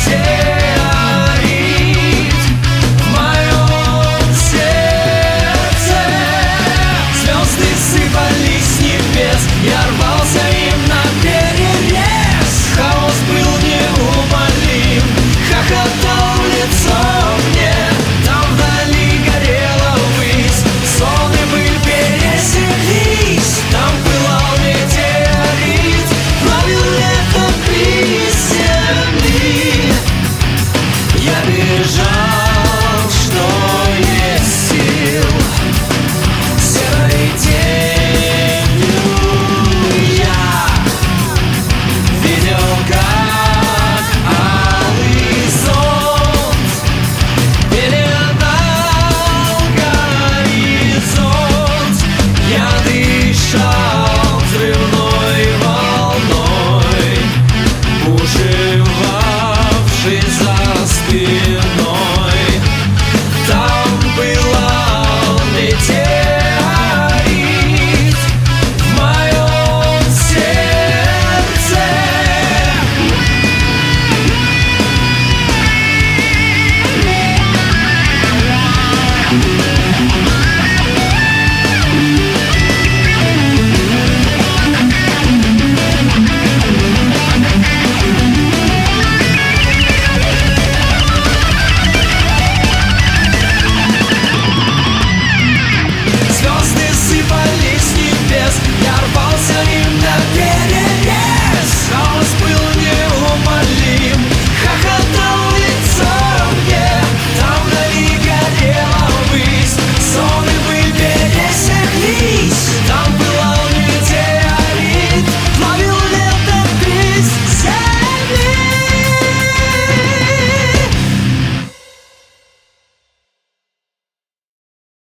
метеорит в моем сердце. Звезды сыпались с небес, я рвался им на перерез. Хаос был неумолим, хохотал в лицо мне. Там вдали горела высь, сон и быль пересеклись. Там пылал метеорит, плавил летописями. Я бежал, что есть сил, серой тенью я видел, как алый зонт пеленал горизонт. Я дышал взрывной волной, бушевал